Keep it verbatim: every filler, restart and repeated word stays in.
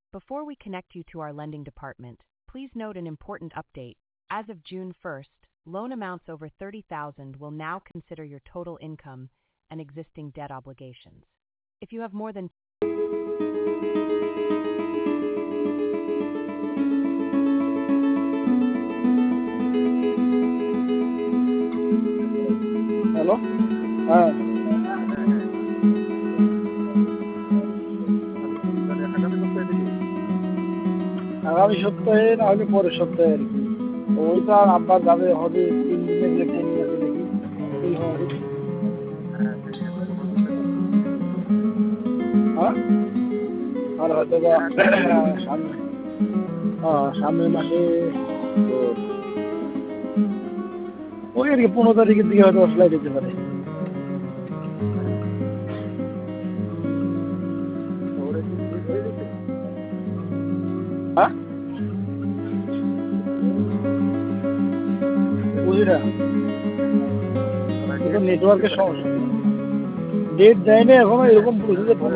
Before we connect you to our lending department, please note an important update. As of June first, loan amounts over thirty thousand will now consider your total income and existing debt obligations. If you have more than hello হ্যাঁ আগামী সপ্তাহে না হলে পরের সপ্তাহে আর কি ওইটা আব্বা যাবে হবে তিন দিনের যে ট্রেনিং আছে নাকি এই হবে হ্যাঁ আর হয়তো বা সামনে হ্যাঁ সামনের মাসে তো ওই আর কি পনেরো তারিখের দিকে হয়তো অসলাই দিতে পারে হ্যাঁ বুঝি না নেটওয়ার্কের সমস্যা ডেট দেয় না এখনো এরকম প্রসেসে